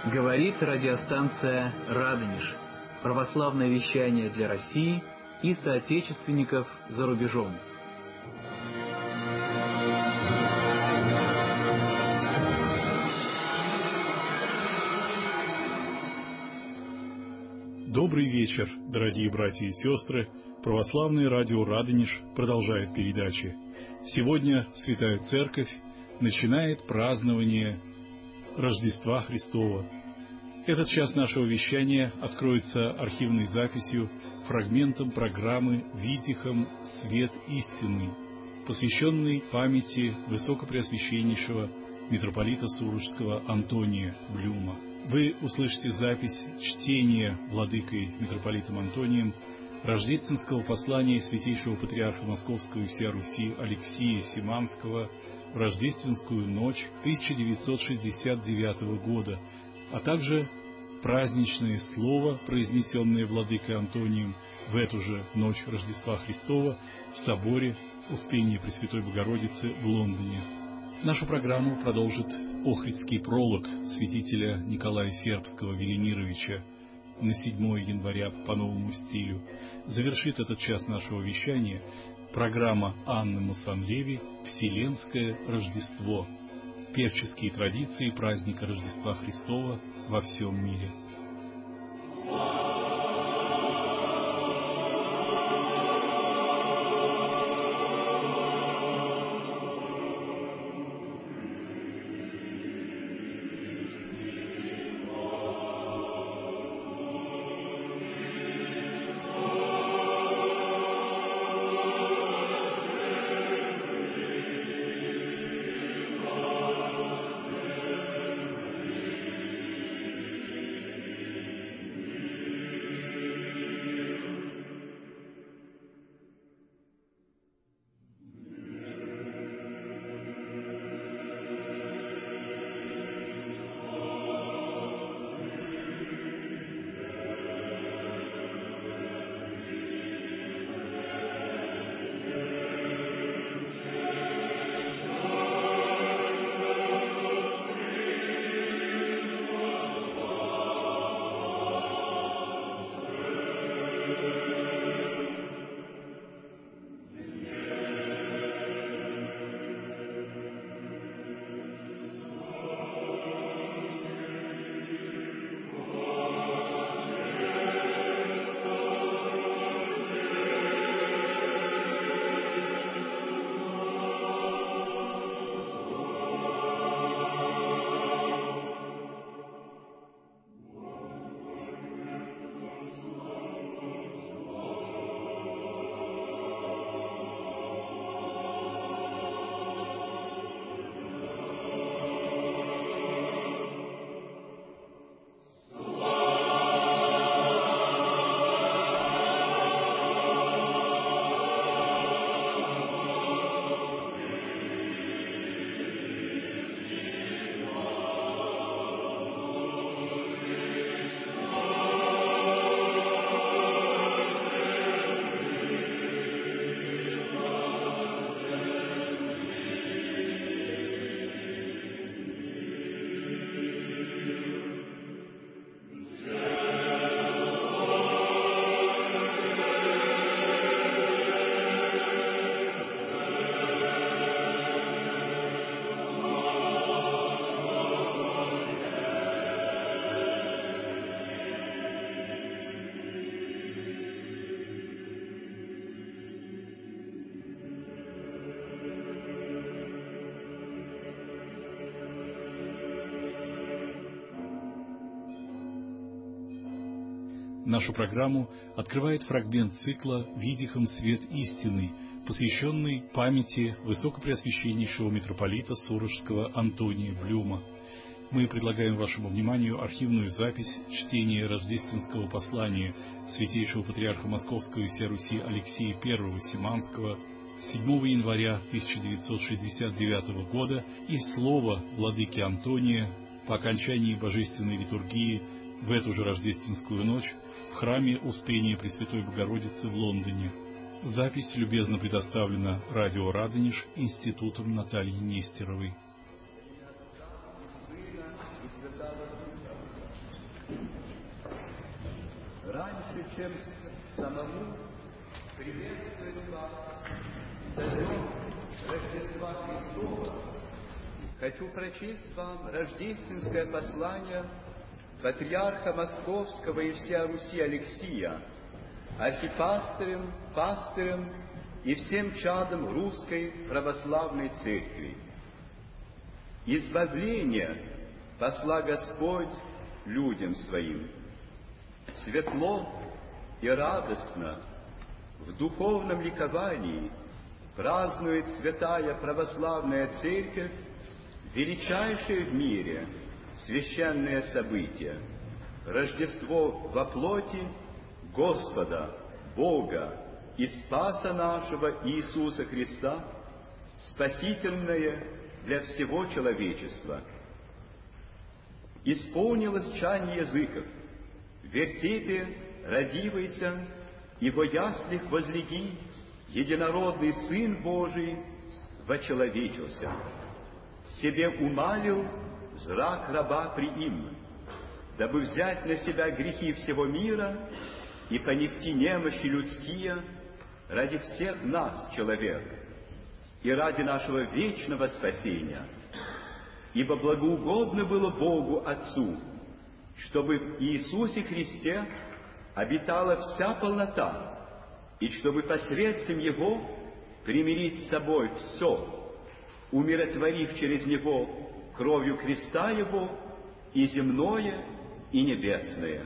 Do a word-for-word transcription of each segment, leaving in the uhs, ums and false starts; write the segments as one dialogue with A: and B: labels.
A: Говорит радиостанция «Радонеж». Православное вещание для России и соотечественников за рубежом.
B: Добрый вечер, дорогие братья и сестры. Православное радио «Радонеж» продолжает передачи. Сегодня Святая Церковь начинает празднование Рождества Христова. Этот час нашего вещания откроется архивной записью, фрагментом программы «Витихом свет истинный», посвященной памяти Высокопреосвященнейшего митрополита Сурожского Антония Блюма. Вы услышите запись чтения владыкой митрополитом Антонием рождественского послания Святейшего Патриарха Московского и всея Руси Алексия Симанского в рождественскую ночь тысяча девятьсот шестьдесят девятого года, а также праздничное слово, произнесенное владыкой Антонием в эту же ночь Рождества Христова в соборе Успения Пресвятой Богородицы в Лондоне. Нашу программу продолжит охридский пролог святителя Николая Сербского Велимировича на седьмое января по новому стилю. Завершит этот час нашего вещания программа Анны Масанлеви «Вселенское Рождество. Певческие традиции праздника Рождества Христова во всем мире». Нашу программу открывает фрагмент цикла «Витихом свет истинный», посвященный памяти Высокопреосвященнейшего митрополита Сурожского Антония Блюма. Мы предлагаем вашему вниманию архивную запись чтения рождественского послания Святейшего Патриарха Московского и всея Руси Алексия Первого Симанского седьмого января тысяча девятьсот шестьдесят девятого года и слово владыки Антония по окончании божественной литургии в эту же рождественскую ночь в храме Успения Пресвятой Богородицы в Лондоне. Запись любезно предоставлена радио «Радонеж» институтом Натальи Нестеровой.
C: Сына и Святого Духа. Раньше, чем самому приветствовать вас со днем Рождества Христова, хочу прочесть вам рождественское послание патриарха Московского и всея Руси Алексия, архипастырем, пастырем и всем чадом Русской Православной Церкви. Избавление посла Господь людям Своим. Светло и радостно, в духовном ликовании празднует Святая Православная Церковь величайшее в мире священное событие — Рождество во плоти Господа, Бога и Спаса нашего Иисуса Христа, спасительное для всего человечества. Исполнилось чань языков, в вертепе родивайся, и во яслях возлеги, единородный Сын Божий вочеловечился. Себе умалил зрак раба приим, дабы взять на себя грехи всего мира и понести немощи людские ради всех нас, человек, и ради нашего вечного спасения. Ибо благоугодно было Богу Отцу, чтобы в Иисусе Христе обитала вся полнота, и чтобы посредством Его примирить с собой все, умиротворив через Него кровью креста Его и земное, и небесное.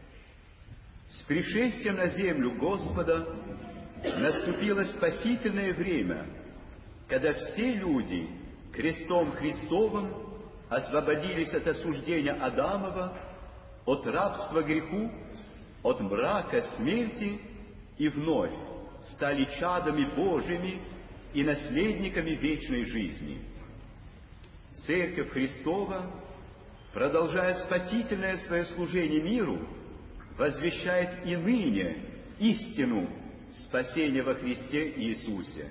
C: С пришествием на землю Господа наступило спасительное время, когда все люди крестом Христовым освободились от осуждения Адамова, от рабства греху, от мрака смерти и вновь стали чадами Божьими и наследниками вечной жизни. Церковь Христова, продолжая спасительное свое служение миру, возвещает и ныне истину спасения во Христе Иисусе.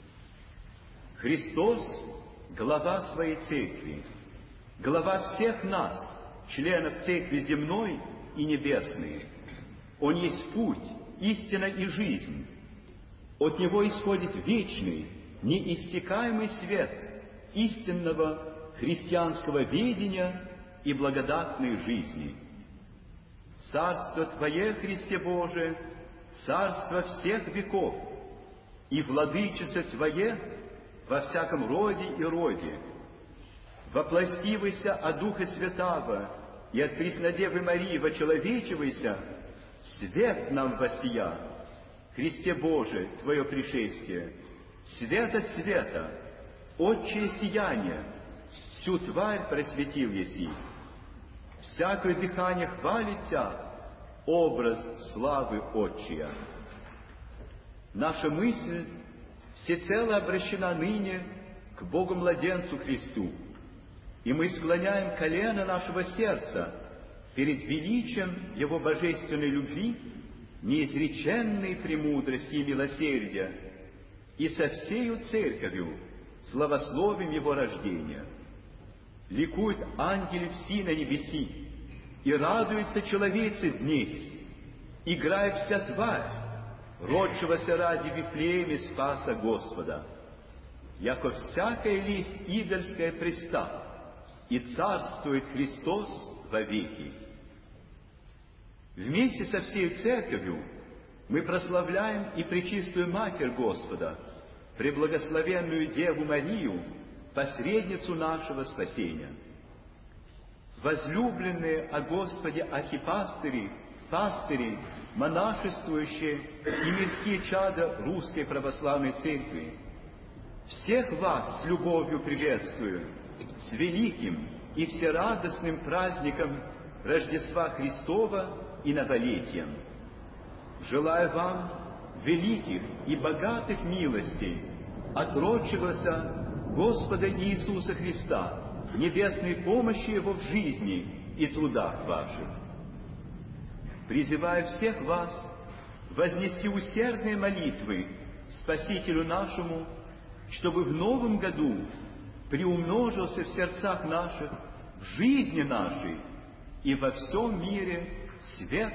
C: Христос — глава своей церкви, глава всех нас, членов церкви земной и небесной. Он есть путь, истина и жизнь. От Него исходит вечный, неиссякаемый свет истинного христианского ведения и благодатной жизни. Царство Твое, Христе Боже, царство всех веков, и владычество Твое во всяком роде и роде. Вопластивайся от Духа Святаго и от Преснодевы Марии вочеловечивайся, свет нам воссия, Христе Боже, Твое пришествие, свет от света, отчее сияние, всю тварь просветил еси. Всякое дыхание хвалит Тя, образ славы Отчия. Наша мысль всецело обращена ныне к Богу-младенцу Христу, и мы склоняем колено нашего сердца перед величием Его божественной любви, неизреченной премудрости и милосердия, и со всею Церковью славословим Его рождения. Ликуют ангели все на небеси, и радуются человецы днесь, играет вся тварь, родшегося ради Вифлееме Спаса Господа, яко всякая листь идольская преста, и царствует Христос вовеки. Вместе со всей Церковью мы прославляем и пречистую Матерь Господа, преблагословенную Деву Марию, посредницу нашего спасения. Возлюбленные о Господе архипастыри, пастыри, монашествующие и мирские чада Русской Православной Церкви, всех вас с любовью приветствую, с великим и всерадостным праздником Рождества Христова и новолетием. Желаю вам великих и богатых милостей от родшегося Господа Иисуса Христа, небесной помощи Его в жизни и трудах ваших. Призываю всех вас вознести усердные молитвы Спасителю нашему, чтобы в новом году приумножился в сердцах наших, в жизни нашей и во всем мире свет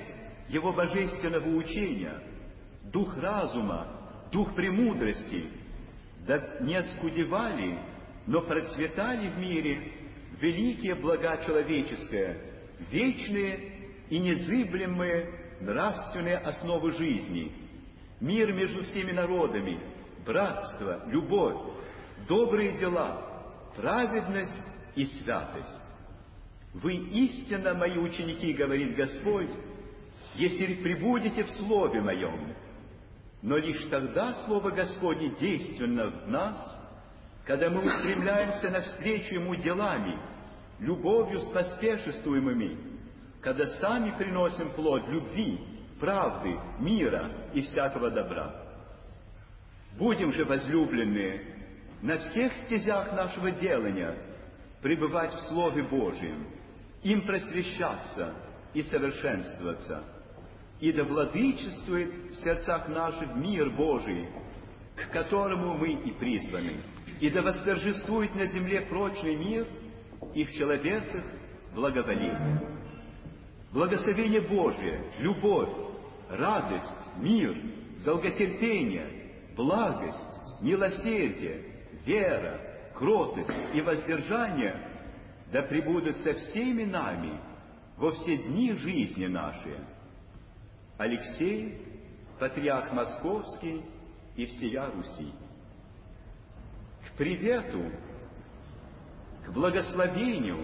C: Его божественного учения, дух разума, дух премудрости, да не оскудевали, но процветали в мире великие блага человеческие, вечные и незыблемые нравственные основы жизни, мир между всеми народами, братство, любовь, добрые дела, праведность и святость. Вы истинно мои ученики, говорит Господь, если пребудете в Слове Моем. Но лишь тогда Слово Господне действенно в нас, когда мы устремляемся навстречу Ему делами, любовью споспешествуемыми, когда сами приносим плод любви, правды, мира и всякого добра. Будем же, возлюбленные, на всех стезях нашего делания пребывать в Слове Божьем, им просвещаться и совершенствоваться, и да владычествует в сердцах наших мир Божий, к которому мы и призваны, и да восторжествует на земле прочный мир и в человецах благоволение. Благословение Божие, любовь, радость, мир, долготерпение, благость, милосердие, вера, кротость и воздержание да пребудут со всеми нами во все дни жизни нашей. Алексей, патриарх Московский и всея Руси. К привету, к благословению,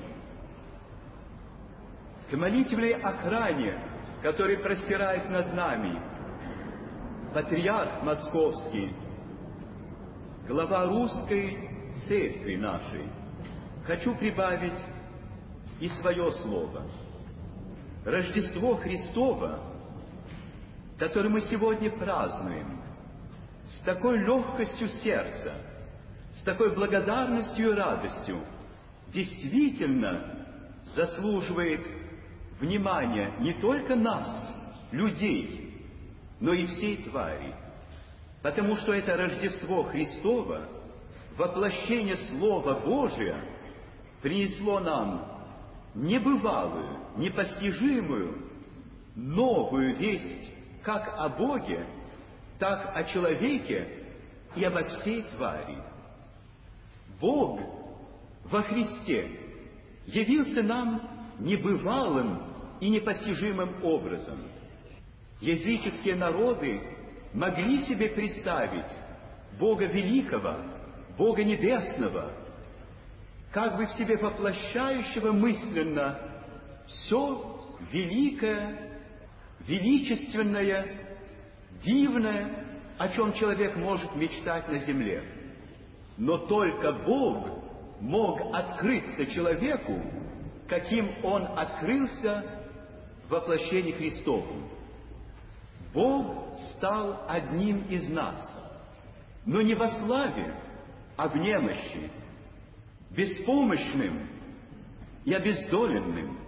C: к молитвенной охране, который простирает над нами патриарх Московский, глава русской церкви нашей, хочу прибавить и свое слово. Рождество Христово, которое мы сегодня празднуем, с такой легкостью сердца, с такой благодарностью и радостью, действительно заслуживает внимания не только нас, людей, но и всей твари, потому что это Рождество Христово, воплощение Слова Божия, принесло нам небывалую, непостижимую, новую весть как о Боге, так о человеке и обо всей твари. Бог во Христе явился нам небывалым и непостижимым образом. Языческие народы могли себе представить Бога Великого, Бога Небесного, как бы в себе воплощающего мысленно все великое, величественное, дивное, о чем человек может мечтать на земле. Но только Бог мог открыться человеку, каким Он открылся в воплощении Христовом. Бог стал одним из нас, но не во славе, а в немощи, беспомощным и обездоленным,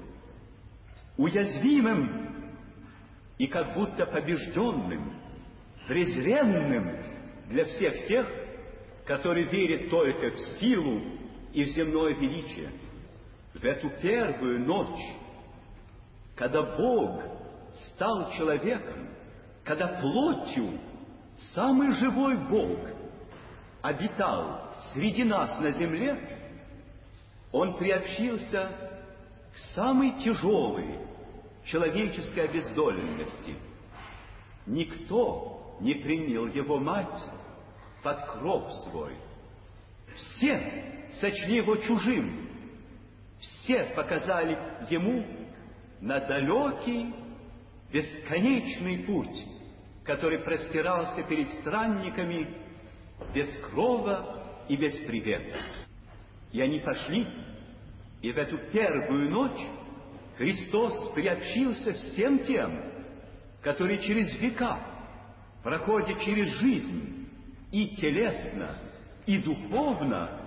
C: уязвимым и как будто побежденным, презренным для всех тех, которые верят только в силу и в земное величие. В эту первую ночь, когда Бог стал человеком, когда плотью самый живой Бог обитал среди нас на земле, Он приобщился к самой тяжелой человеческой обездоленности. Никто не принял Его мать под кров свой. Все сочли Его чужим. Все показали Ему на далекий, бесконечный путь, который простирался перед странниками без крова и без привета. И они пошли, и в эту первую ночь Христос приобщился всем тем, которые через века проходят через жизнь и телесно, и духовно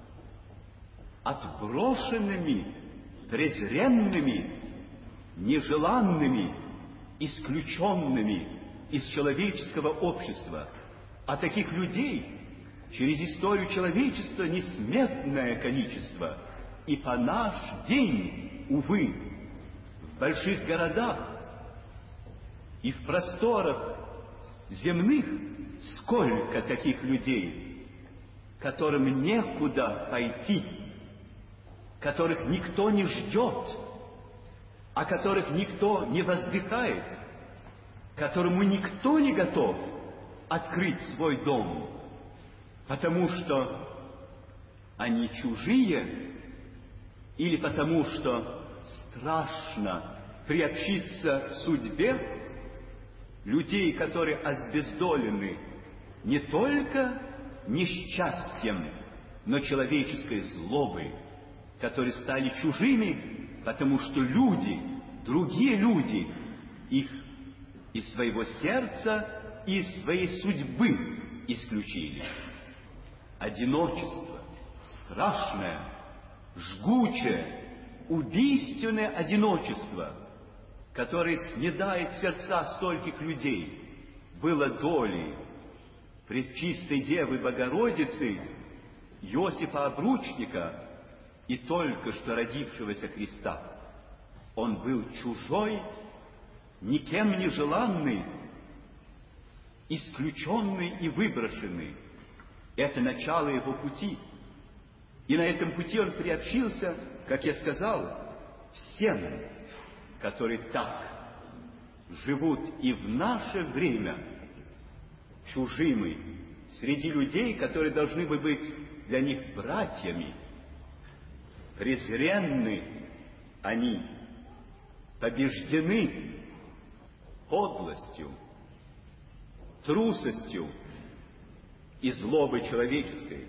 C: отброшенными, презренными, нежеланными, исключенными из человеческого общества. А таких людей через историю человечества несметное количество. И по наш день, увы, в больших городах И в просторах земных сколько таких людей, которым некуда пойти, которых никто не ждет, о которых никто не воздыхает, которому никто не готов открыть свой дом, потому что они чужие или потому что страшно приобщиться к судьбе людей, которые обездолены не только несчастьем, но человеческой злобой, которые стали чужими, потому что люди, другие люди, их из своего сердца, из своей судьбы исключили. Одиночество, страшное, жгучее, убийственное одиночество, которое снедает сердца стольких людей, было долей Пречистой Девы Богородицы, Иосифа Обручника и только что родившегося Христа. Он был чужой, никем не желанный, исключенный и выброшенный. Это начало его пути. И на этом пути он приобщился, как я сказал, всем, которые так живут и в наше время чужими среди людей, которые должны бы быть для них братьями. Презренны они, побеждены подлостью, трусостью и злобой человеческой.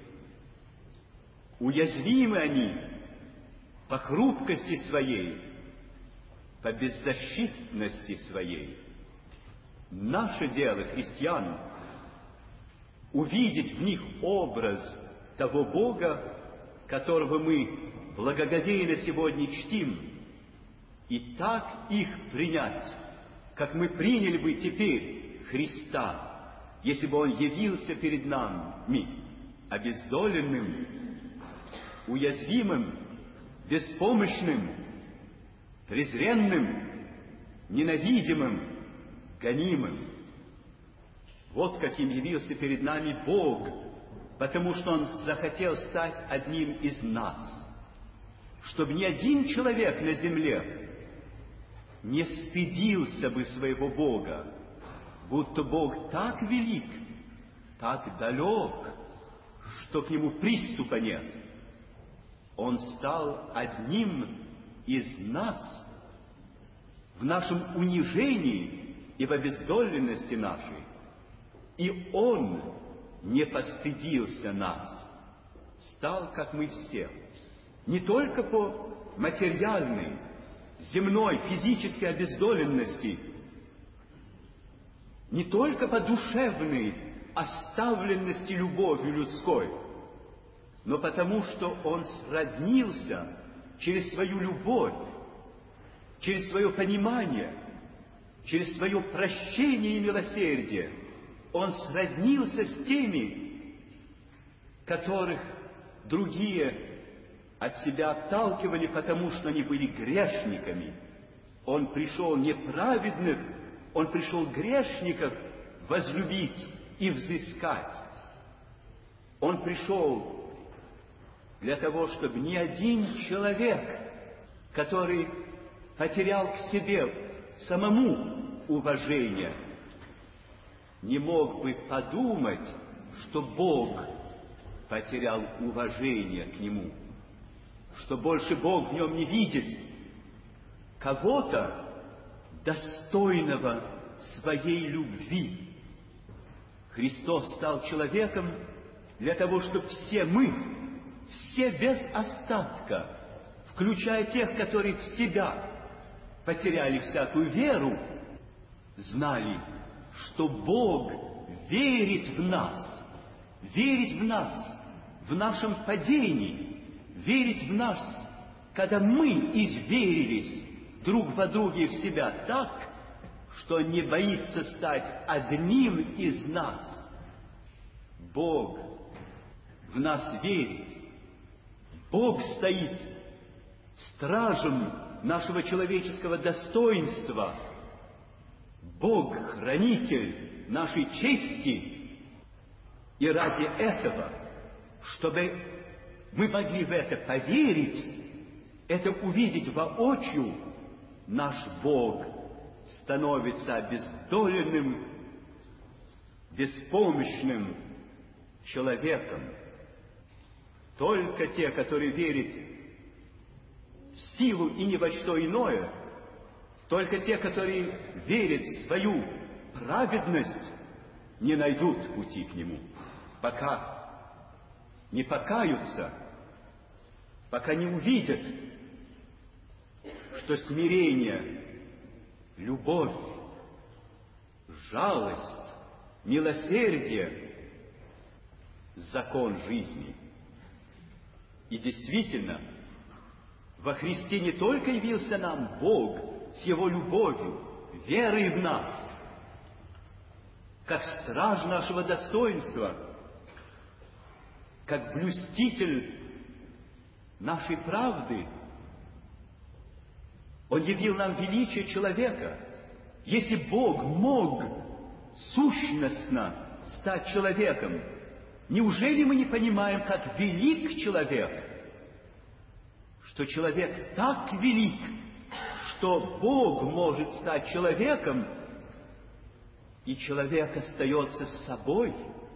C: Уязвимы они по хрупкости своей, по беззащитности своей. Наше дело, христиан, увидеть в них образ того Бога, которого мы благоговейно сегодня чтим, и так их принять, как мы приняли бы теперь Христа, если бы Он явился перед нами обездоленным, уязвимым, беспомощным, презренным, ненавидимым, гонимым. Вот каким явился перед нами Бог, потому что Он захотел стать одним из нас, чтобы ни один человек на земле не стыдился бы своего Бога, будто Бог так велик, так далек, что к Нему приступа нет. Он стал одним из нас в нашем унижении и в обездоленности нашей. И Он не постыдился нас, стал, как мы все, не только по материальной, земной, физической обездоленности, не только по душевной оставленности любовью людской, но потому что Он сроднился через свою любовь, через свое понимание, через свое прощение и милосердие. Он сроднился с теми, которых другие от себя отталкивали, потому что они были грешниками. Он пришел не праведных, Он пришел грешников возлюбить и взыскать. Он пришел для того, чтобы ни один человек, который потерял к себе самому уважение, не мог бы подумать, что Бог потерял уважение к нему, что больше Бог в нем не видит кого-то достойного своей любви. Христос стал человеком для того, чтобы все мы, все без остатка, включая тех, которые в себя потеряли всякую веру, знали, что Бог верит в нас, верит в нас, в нашем падении, верит в нас, когда мы изверились друг во друге в себя так, что Он не боится стать одним из нас. Бог в нас верит. Бог стоит стражем нашего человеческого достоинства Бог – хранитель нашей чести, и ради этого, чтобы мы могли в это поверить, это увидеть воочию, наш Бог становится обездоленным, беспомощным человеком. Только те, которые верят в силу и ни во что иное, только те, которые верят в свою праведность, не найдут пути к Нему, пока не покаются, пока не увидят, что смирение, любовь, жалость, милосердие – закон жизни. И действительно, во Христе не только явился нам Бог с Его любовью, верой в нас, как страж нашего достоинства, как блюститель нашей правды. Он явил нам величие человека. Если Бог мог сущностно стать человеком, неужели мы не понимаем, как велик человек, что человек так велик, что Бог может стать человеком, и человек остается с собой,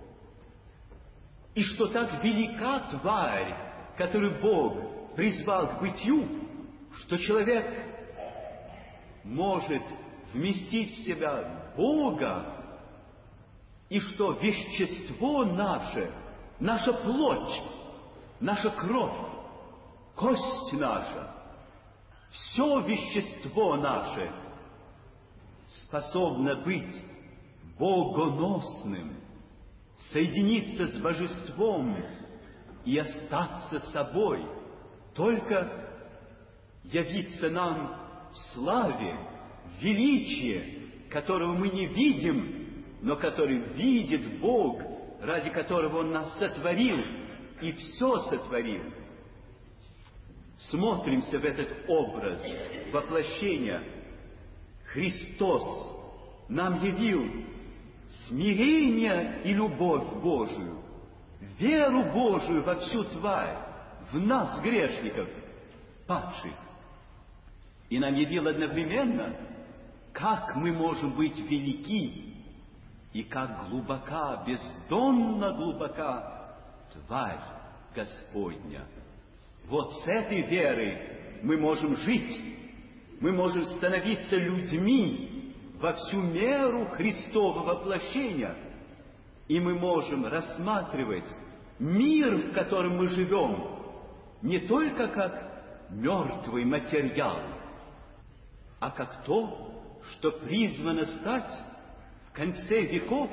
C: и что так велика тварь, которую Бог призвал к бытию, что человек может вместить в себя Бога, и что вещество наше, наша плоть, наша кровь, кость наша, все вещество наше способно быть богоносным, соединиться с божеством и остаться собой, только явиться нам в славе, в величии, которого мы не видим, но который видит Бог, ради которого Он нас сотворил и все сотворил. Смотримся в этот образ воплощения. Христос нам явил смирение и любовь Божию, веру Божию во всю тварь, в нас, грешников, падших. И нам явил одновременно, как мы можем быть велики и как глубока, бездонно глубока тварь Господня. Вот с этой верой мы можем жить, мы можем становиться людьми во всю меру Христова воплощения, и мы можем рассматривать мир, в котором мы живем, не только как мертвый материал, а как то, что призвано стать в конце веков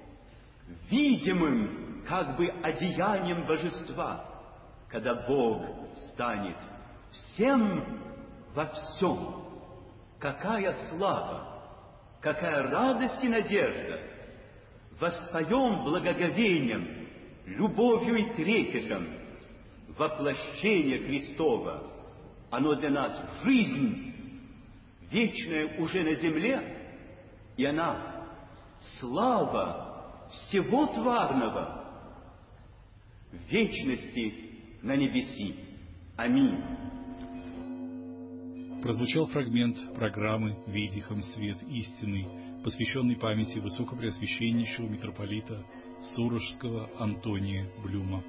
C: видимым как бы одеянием божества, когда Бог станет всем во всем. Какая слава, какая радость и надежда! Воспоем благоговением, любовью и трепетом воплощение Христова. Оно для нас жизнь вечная уже на земле, и она слава всего тварного в вечности на небеси. Аминь.
B: Прозвучал фрагмент программы «Видихом свет истинный», посвященный памяти высокопреосвященнейшего митрополита Сурожского Антония Блюма.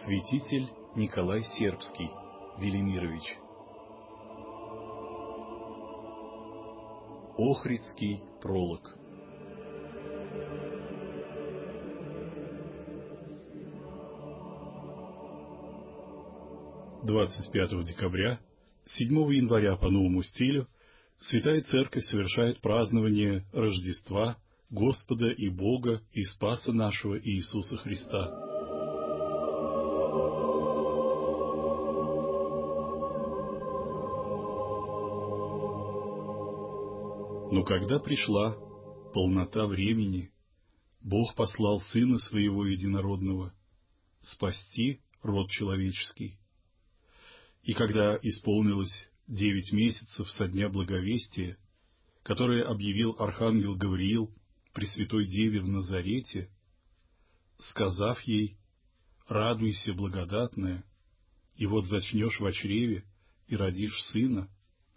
B: Святитель Николай Сербский, Велимирович. Охридский пролог. двадцать пятого декабря, седьмого января по новому стилю, Святая Церковь совершает празднование Рождества Господа и Бога и Спаса нашего Иисуса Христа. Но когда пришла полнота времени, Бог послал Сына Своего Единородного спасти род человеческий. И когда исполнилось девять месяцев со дня Благовестия, которое объявил архангел Гавриил Пресвятой Деве в Назарете, сказав ей: «Радуйся, благодатная, и вот зачнешь во чреве и родишь сына»,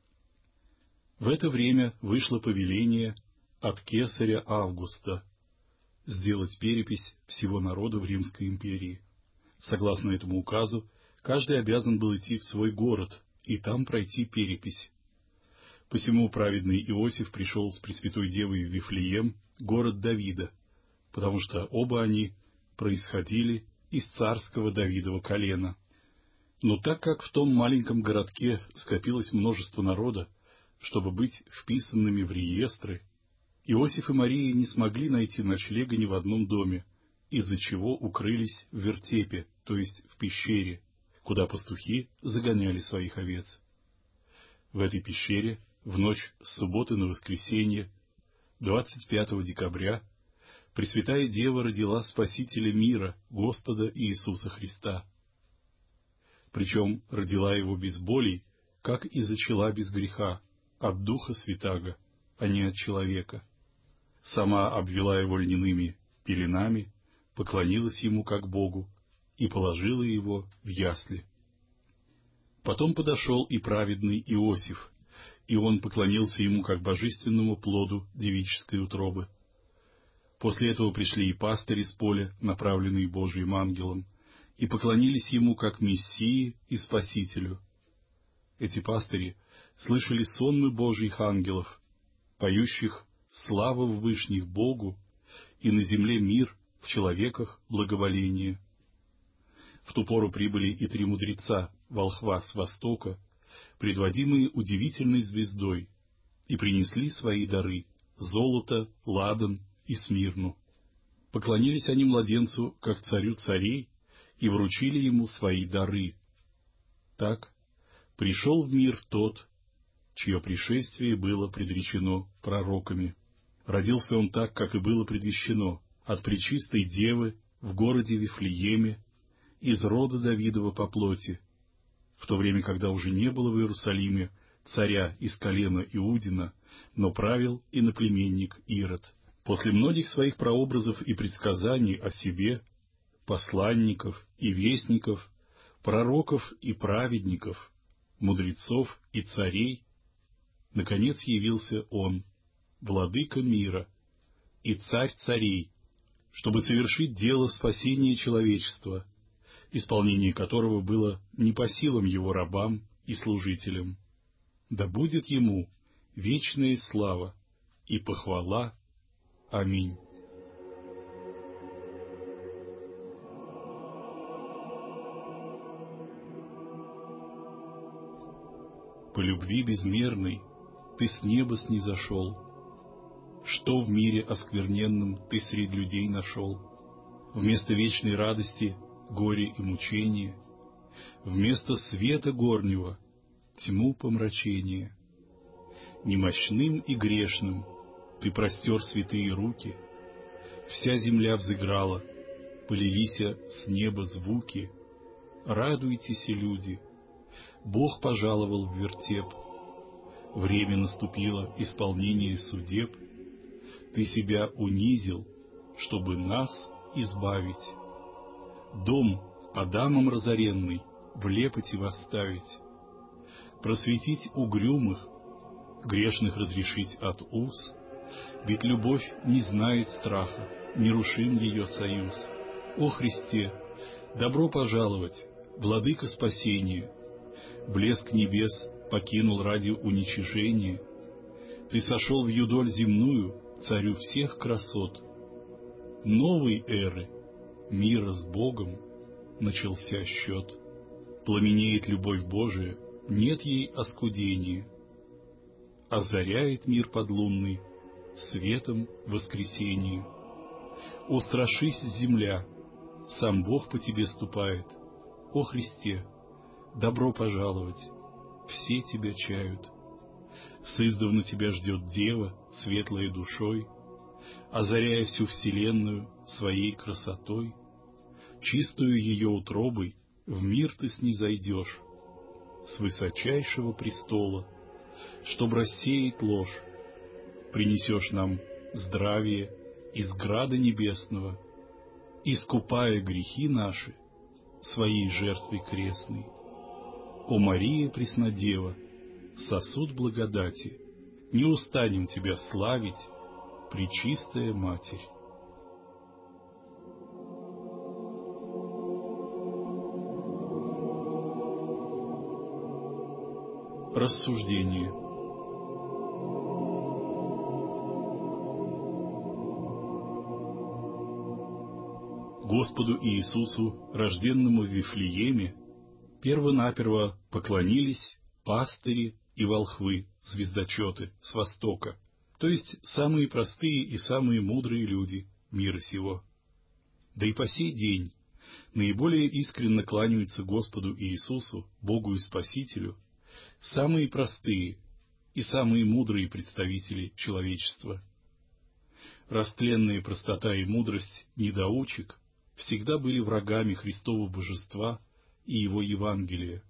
B: в это время вышло повеление от кесаря Августа сделать перепись всего народа в Римской империи. Согласно этому указу, каждый обязан был идти в свой город и там пройти перепись. Посему праведный Иосиф пришел с Пресвятой Девой в Вифлеем, город Давида, потому что оба они происходили из царского Давидова колена. Но так как в том маленьком городке скопилось множество народа, чтобы быть вписанными в реестры, Иосиф и Мария не смогли найти ночлега ни в одном доме, из-за чего укрылись в вертепе, то есть в пещере, куда пастухи загоняли своих овец. В этой пещере в ночь с субботы на воскресенье, двадцать пятого декабря, Пресвятая Дева родила Спасителя мира, Господа Иисуса Христа. Причем родила Его без болей, как и зачала без греха, от Духа Святаго, а не от человека. Сама обвела Его льняными пеленами, поклонилась Ему как Богу и положила Его в ясли. Потом подошел и праведный Иосиф, и он поклонился Ему как божественному плоду девической утробы. После этого пришли и пастыри с поля, направленные Божиим ангелом, и поклонились Ему как Мессии и Спасителю. Эти пастыри слышали сонмы Божьих ангелов, поющих «Слава в вышних Богу, и на земле мир, в человеках благоволение». В ту пору прибыли и три мудреца, волхва с востока, предводимые удивительной звездой, и принесли свои дары — золото, ладан и смирну. Поклонились они младенцу, как царю царей, и вручили ему свои дары. Так пришел в мир тот, чье пришествие было предречено пророками. Родился он так, как и было предвещено, от пречистой Девы в городе Вифлееме, из рода Давидова по плоти, в то время, когда уже не было в Иерусалиме царя из колена Иудина, но правил иноплеменник Ирод. После многих своих прообразов и предсказаний о себе, посланников и вестников, пророков и праведников, мудрецов и царей, наконец явился Он, владыка мира и царь царей, чтобы совершить дело спасения человечества, исполнение которого было не по силам Его рабам и служителям. Да будет Ему вечная слава и похвала. Аминь. По любви безмерной Ты с неба снизошел. Что в мире оскверненном Ты средь людей нашел? Вместо вечной радости горе и мучение, вместо света горнего тьму помрачения. Немощным и грешным Ты простер святые руки, вся земля взыграла, полилися с неба звуки. Радуйтесь, люди, Бог пожаловал в вертеп. Время наступило исполнение судеб. Ты себя унизил, чтобы нас избавить. Дом Адамом разоренный в лепоти восставить. Просветить угрюмых, грешных разрешить от уз. Ведь любовь не знает страха, нерушим ее союз. О Христе, Добро пожаловать, владыка спасения! Блеск небес покинул ради уничижения. Ты сошел в юдоль земную, царю всех красот. Новой эры, мира с Богом, начался счет. Пламенеет любовь Божия, нет ей оскудения. Озаряет мир подлунный светом воскресения. Устрашись, земля, сам Бог по тебе ступает. О Христе, добро пожаловать, все тебя чают. Сыздавна тебя ждет Дева, светлая душой, озаряя всю вселенную своей красотой. Чистую ее утробой в мир ты снизойдешь с высочайшего престола, чтоб рассеять ложь. Принесешь нам здравие из града небесного, искупая грехи наши своей жертвой крестной. О Мария Преснодева, сосуд благодати, не устанем тебя славить, Пречистая Матерь. Рассуждение. Господу Иисусу, рожденному в Вифлееме, первонаперво поклонились пастыри и волхвы, звездочеты с востока, то есть самые простые и самые мудрые люди мира сего. Да и по сей день наиболее искренно кланяются Господу Иисусу, Богу и Спасителю, самые простые и самые мудрые представители человечества. Растленная простота и мудрость недоучек всегда были врагами Христова божества и Его Евангелия.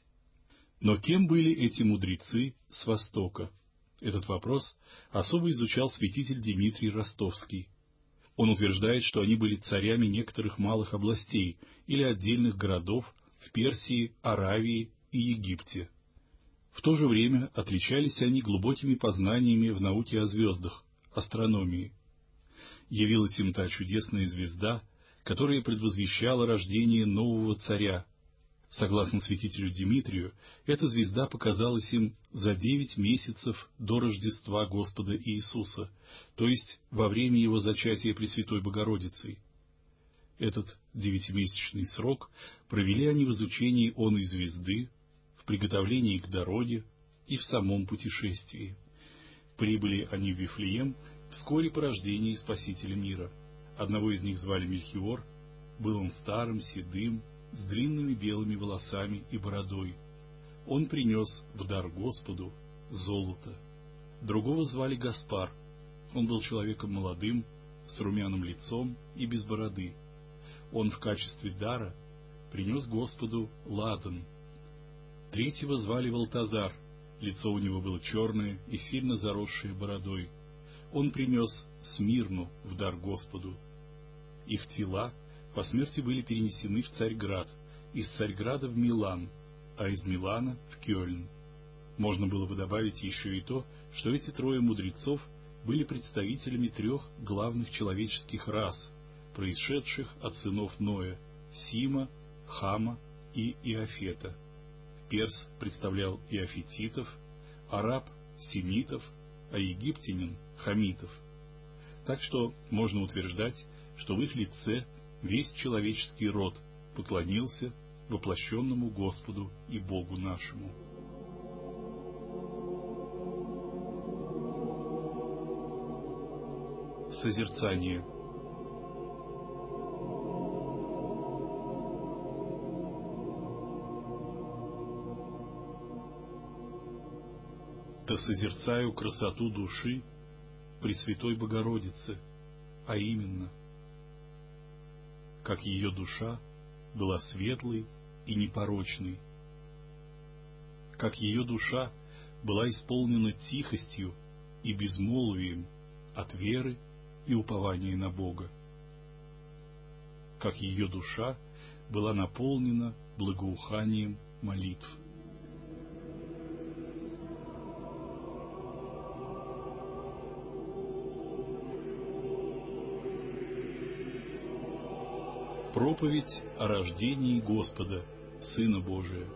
B: Но кем были эти мудрецы с Востока? Этот вопрос особо изучал святитель Дмитрий Ростовский. Он утверждает, что они были царями некоторых малых областей или отдельных городов в Персии, Аравии и Египте. В то же время отличались они глубокими познаниями в науке о звездах, астрономии. Явилась им та чудесная звезда, которая предвозвещала рождение нового царя. Согласно святителю Дмитрию, эта звезда показалась им за девять месяцев до Рождества Господа Иисуса, то есть во время его зачатия Пресвятой Богородицей. Этот девятимесячный срок провели они в изучении оной звезды, в приготовлении к дороге и в самом путешествии. Прибыли они в Вифлеем вскоре по рождении Спасителя мира. Одного из них звали Мельхиор, был он старым, седым, с длинными белыми волосами и бородой. Он принес в дар Господу золото. Другого звали Гаспар, он был человеком молодым, с румяным лицом и без бороды. Он в качестве дара принес Господу ладан. Третьего звали Валтазар, лицо у него было черное и сильно заросшее бородой. Он принес смирну в дар Господу. Их тела по смерти были перенесены в Царьград, из Царьграда в Милан, а из Милана в Кёльн. Можно было бы добавить еще и то, что эти трое мудрецов были представителями трех главных человеческих рас, происшедших от сынов Ноя — Сима, Хама и Иофета. Перс представлял иофетитов, араб — семитов, а египтянин — хамитов. Так что можно утверждать, что в их лице весь человеческий род поклонился воплощенному Господу и Богу нашему. Созерцание. Да созерцаю красоту души Пресвятой Богородицы, а именно, как ее душа была светлой и непорочной, как ее душа была исполнена тихостью и безмолвием от веры и упования на Бога, как ее душа была наполнена благоуханием молитв. Проповедь о рождении Господа, Сына Божия.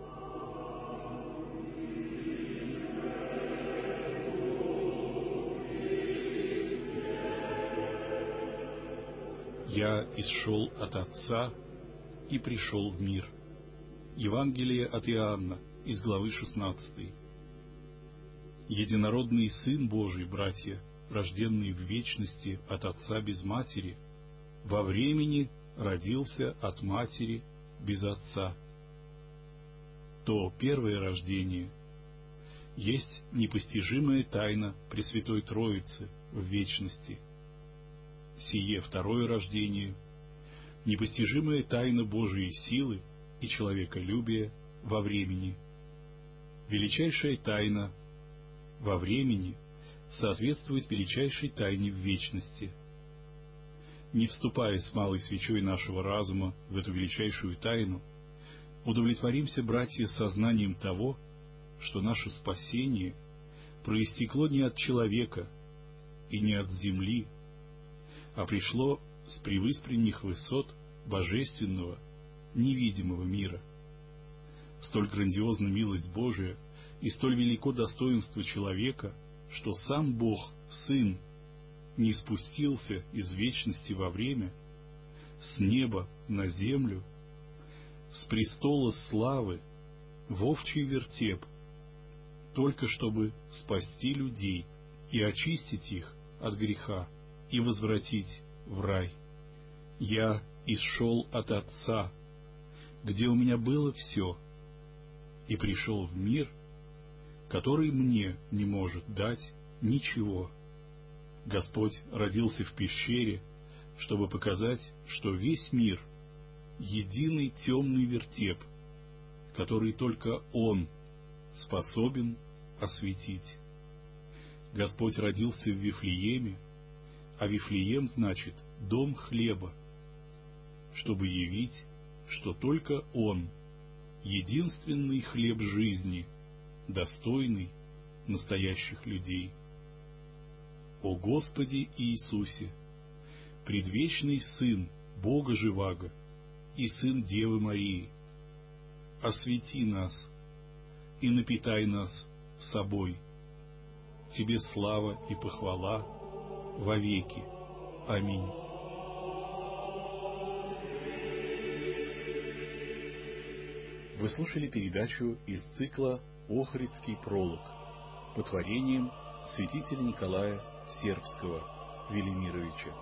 B: «Я исшел от Отца и пришел в мир». Евангелие от Иоанна из главы шестнадцатой. Единородный Сын Божий, братья, рожденный в вечности от Отца без матери, во времени родился от матери без Отца. То первое рождение есть непостижимая тайна Пресвятой Троицы в вечности. Сие второе рождение — непостижимая тайна Божией силы и человеколюбия во времени. Величайшая тайна во времени соответствует величайшей тайне в вечности. Не вступая с малой свечой нашего разума в эту величайшую тайну, удовлетворимся, братья, сознанием того, что наше спасение проистекло не от человека и не от земли, а пришло с превыспренних высот божественного, невидимого мира. Столь грандиозна милость Божия и столь велико достоинство человека, что сам Бог, Сын, не спустился из вечности во время, с неба на землю, с престола славы в овчий вертеп, только чтобы спасти людей и очистить их от греха и возвратить в рай. Я исшел от Отца, где у меня было все, и пришел в мир, который мне не может дать ничего. Господь родился в пещере, чтобы показать, что весь мир — единый темный вертеп, который только Он способен осветить. Господь родился в Вифлееме, а Вифлеем значит «дом хлеба», чтобы явить, что только Он — единственный хлеб жизни, достойный настоящих людей. О Господе Иисусе, предвечный Сын Бога Живаго и Сын Девы Марии, освети нас и напитай нас собой. Тебе слава и похвала вовеки. Аминь. Вы слушали передачу из цикла «Охридский пролог» по творениям святителя Николая Сербского Велимировича.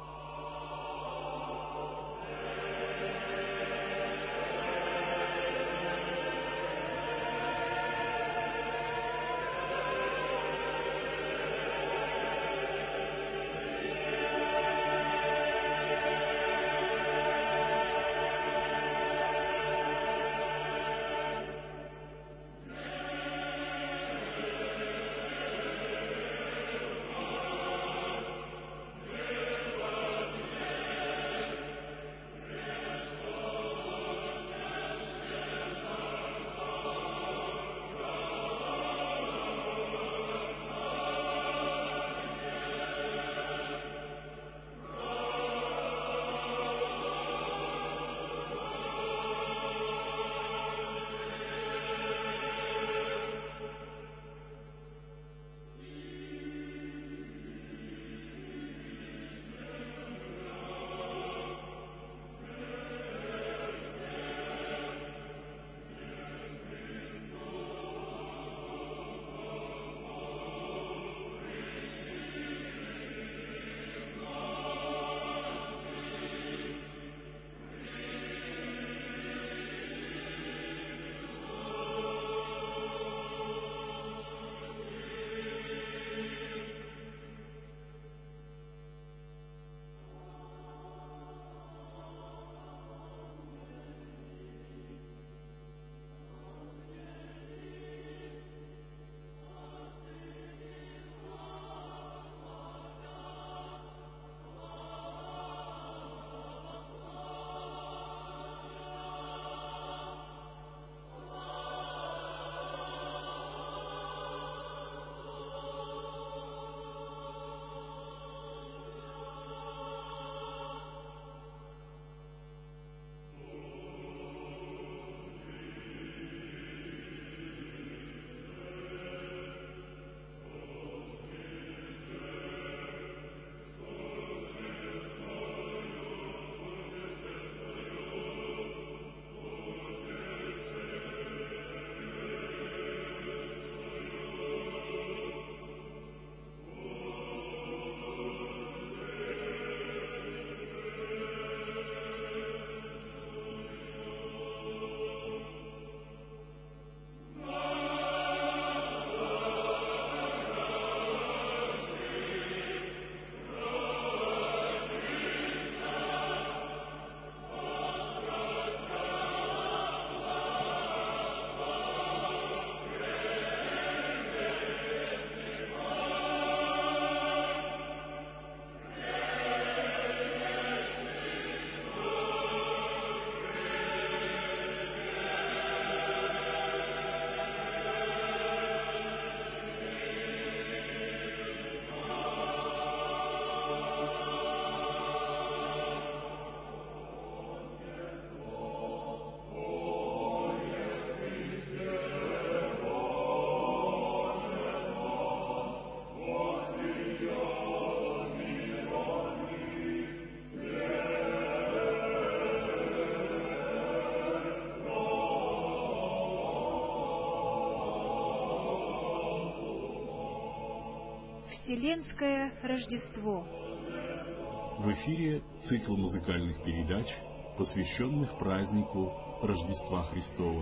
D: Вселенское Рождество.
B: В эфире цикл музыкальных передач, посвященных празднику Рождества Христова.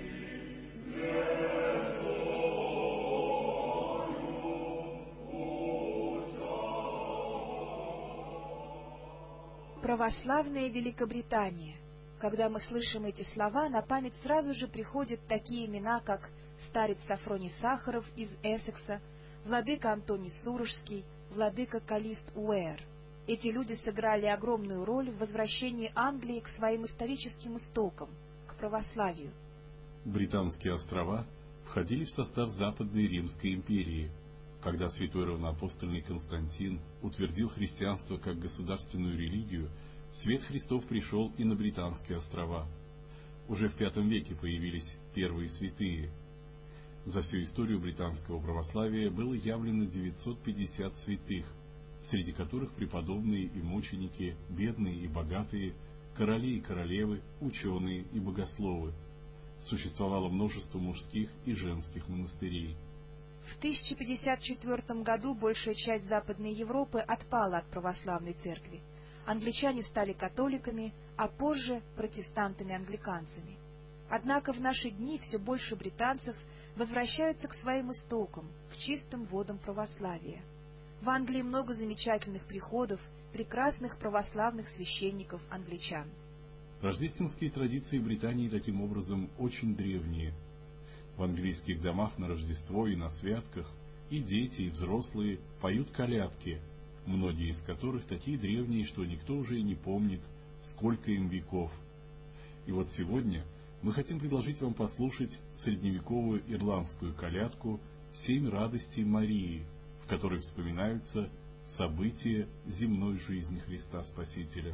D: Православная Великобритания. Когда мы слышим эти слова, на память сразу же приходят такие имена, как старец Сафроний Сахаров из Эссекса, владыка Антоний Сурожский, владыка Калист Уэр. Эти люди сыграли огромную роль в возвращении Англии к своим историческим истокам, к православию.
B: Британские острова входили в состав Западной Римской империи. Когда святой равноапостольный Константин утвердил христианство как государственную религию, свет Христов пришел и на Британские острова. Уже в пятом веке появились первые святые. За всю историю британского православия было явлено девятьсот пятьдесят святых, среди которых преподобные и мученики, бедные и богатые, короли и королевы, ученые и богословы. Существовало множество мужских и женских монастырей.
D: В тысяча пятьдесят четвёртом году большая часть Западной Европы отпала от православной церкви. Англичане стали католиками, а позже протестантами-англиканцами. Однако в наши дни все больше британцев возвращаются к своим истокам, к чистым водам православия. В Англии много замечательных приходов, прекрасных православных священников-англичан.
B: Рождественские традиции Британии таким образом очень древние. В английских домах на Рождество и на святках и дети, и взрослые поют колядки, многие из которых такие древние, что никто уже и не помнит, сколько им веков. И вот сегодня мы хотим предложить вам послушать средневековую ирландскую колядку «Семь радостей Марии», в которой вспоминаются события земной жизни Христа Спасителя.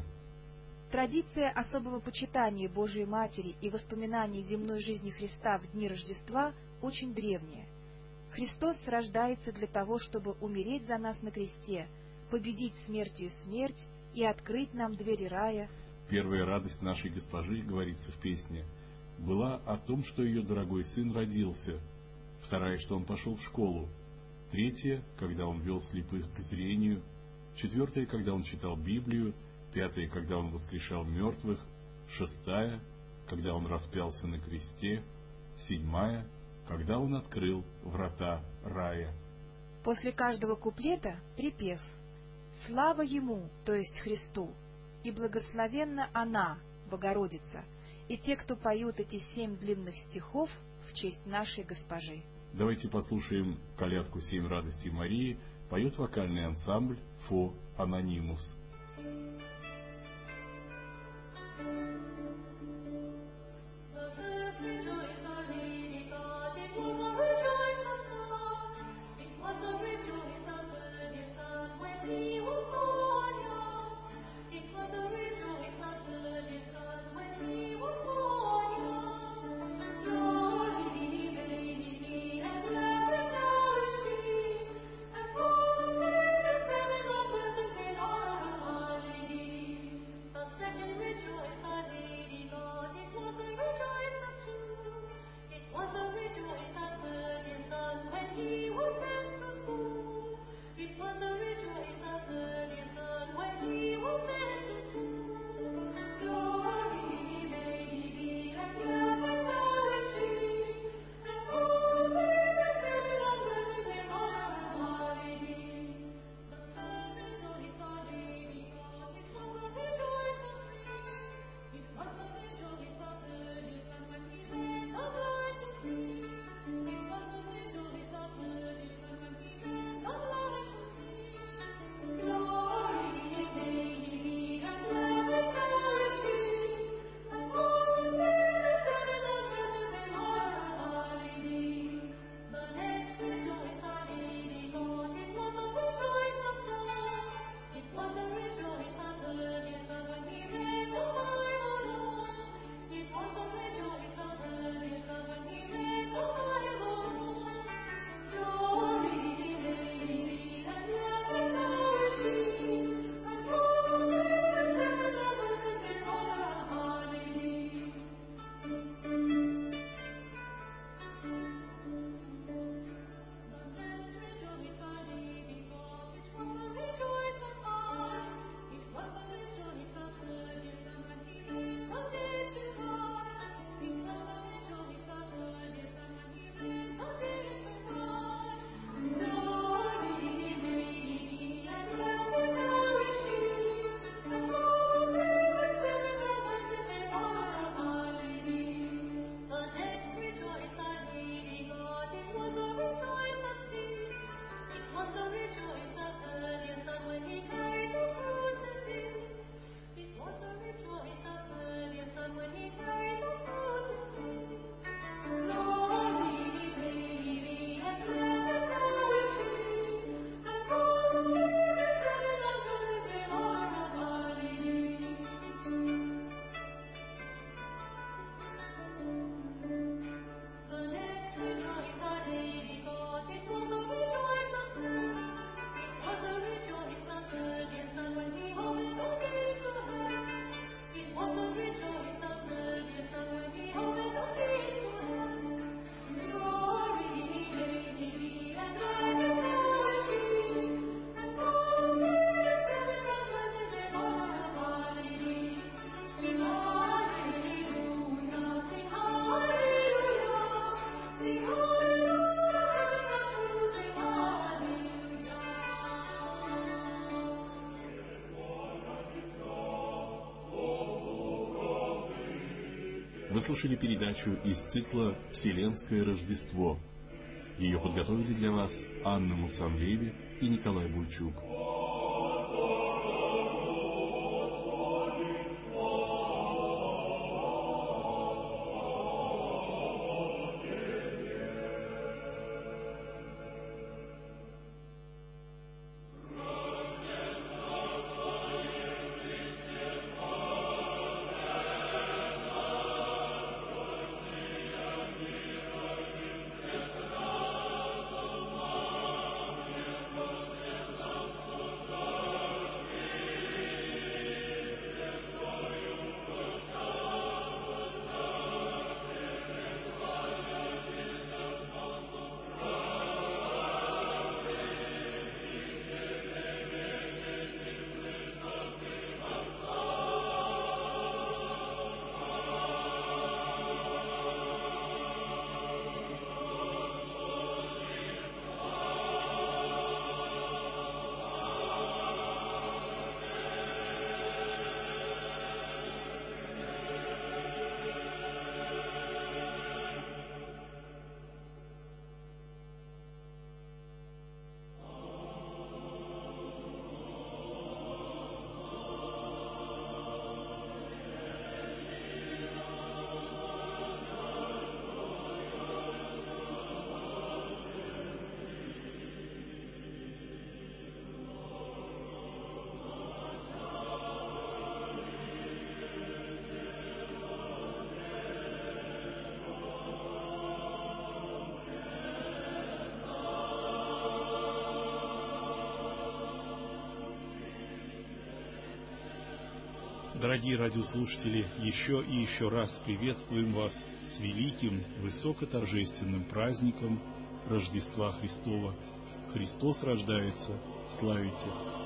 D: Традиция особого почитания Божией Матери и воспоминаний земной жизни Христа в дни Рождества очень древняя. Христос рождается для того, чтобы умереть за нас на кресте, победить смертью смерть и открыть нам двери рая.
B: Первая радость нашей Госпожи, говорится в песне, была о том, что ее дорогой сын родился. Вторая, что он пошел в школу. Третья, когда он вел слепых к зрению. Четвертая, когда он читал Библию. Пятая, когда он воскрешал мертвых. Шестая, когда он распялся на кресте. Седьмая, когда он открыл врата рая.
D: После каждого куплета припев: «Слава Ему, то есть Христу, и благословенна она, Богородица, и те, кто поют эти семь длинных стихов в честь нашей Госпожи».
B: Давайте послушаем колядку «Семь радостей Марии», поет вокальный ансамбль «Фо Анонимус».
E: Thank you. Вы слушали передачу из цикла «Вселенское Рождество». Ее подготовили для вас Анна Мусамлеви и Николай Буйчук.
B: Дорогие радиослушатели, еще и еще раз приветствуем вас с великим, высокоторжественным праздником Рождества Христова. Христос рождается, славите!